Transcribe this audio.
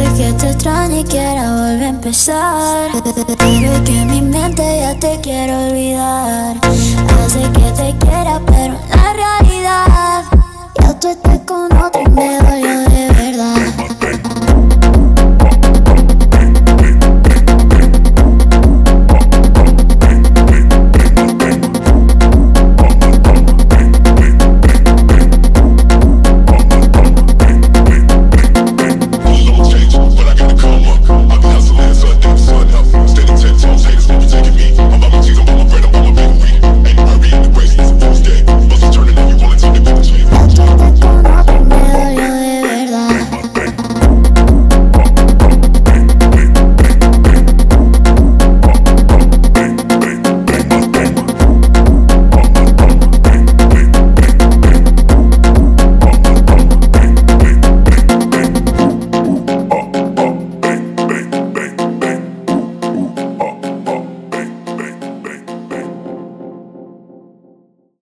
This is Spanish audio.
que te extrañe y quiera volver a empezar. Pero que mi mente ya te quiere olvidar. Hace que te quiera pero en la realidad ya tú estás con otro y me dolió.